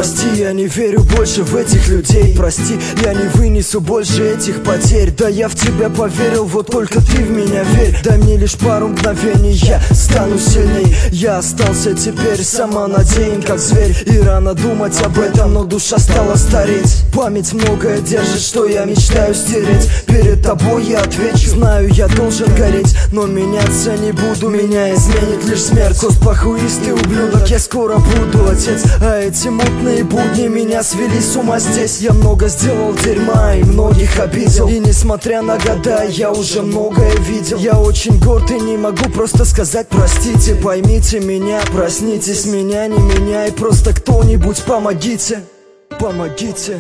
Прости, я не верю больше в этих людей. Прости, я не вынесу больше этих потерь. Да я в тебя поверил, вот только ты в меня верь. Дай мне лишь пару мгновений, я стану сильней. Я остался теперь самонадеян, как зверь. И рано думать об этом, но душа стала стареть. Память многое держит, что я мечтаю стереть. Перед тобой я отвечу, знаю, я должен гореть, но меняться не буду, меня изменит лишь смерть. Коспохуистый ублюдок, я скоро буду отец. А эти мутные будни меня свели с ума здесь. Я много сделал дерьма и многих обидел. И несмотря на года, я уже многое видел. Я очень горд и не могу просто сказать простите. Поймите меня, проснитесь, меня не меняй. Просто кто-нибудь помогите, помогите.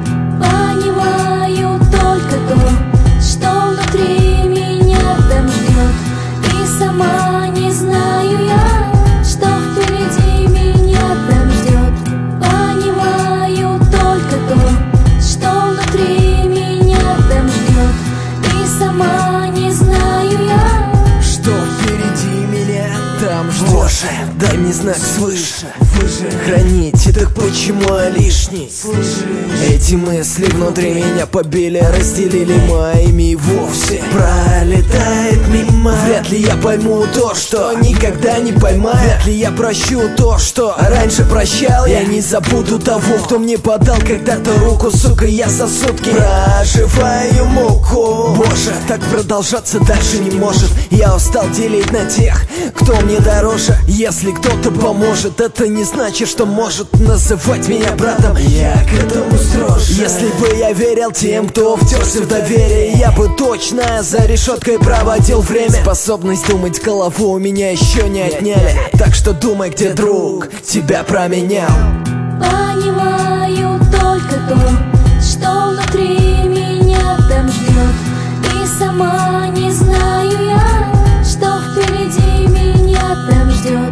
Понимаю только то, что внутри меня там ждет. И сама не знаю я, что впереди меня там ждет. Понимаю только то, что внутри меня там ждет. И сама не знаю я, что впереди меня там ждет. Боже, дай мне знак свыше. Храните, так почему я лишний? Эти мысли внутри меня побили, разделили моими и вовсе пролетает мимо. Вряд ли я пойму то, что никогда не поймаю. Вряд ли я прощу то, что раньше прощал. Я не забуду того, кто мне подал когда-то руку. Сука, я за сутки проживаю муку. Боже, так продолжаться дальше не может. Я устал делить на тех, кто мне дороже. Если кто-то поможет, это не значит, что может называть меня братом. Я к этому строже. Если бы я верил тем, кто втерся в доверие, я бы точно за решеткой проводил время. Способность думать голову у меня еще не отняли. Так что думай, где друг тебя променял. понимаю только то, что внутри меня там ждет. И сама не знаю я, что впереди меня там ждет.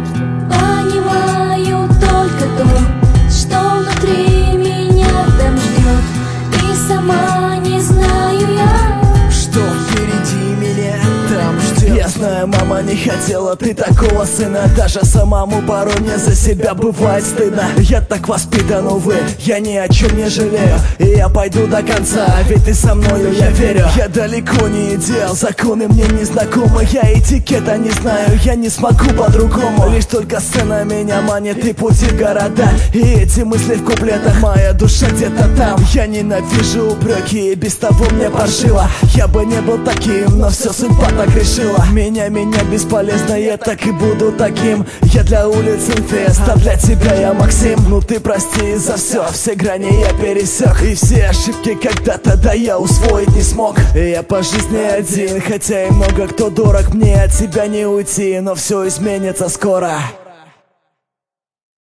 Понимаю только то, что внутри меня там ждет. И сама не знаю я, что впереди меня там ждет. Я знаю, мама не хотела ты такого сына. Даже самому порой мне за себя бывает стыдно. Я так воспитан, увы, я ни о чем не жалею. И я пойду до конца, ведь ты со мною, я верю. Я далеко не идеал, законы мне не знакомы. Я этикета не знаю, я не смогу по-другому. Лишь только сцена меня манит и пути в города. И эти мысли в куплетах, моя душа где-то там. Я ненавижу упреки, и без того мне паршиво. Я бы не был таким, но все судьба так решила. Меня бесполезно, я так и буду таким. Я для улиц инфест, а для тебя я Максим. Ну ты прости за все грани я пересек. И все ошибки когда-то, да, я усвоить не смог. И я по жизни один, хотя и много кто дорог. Мне от тебя не уйти, но все изменится скоро.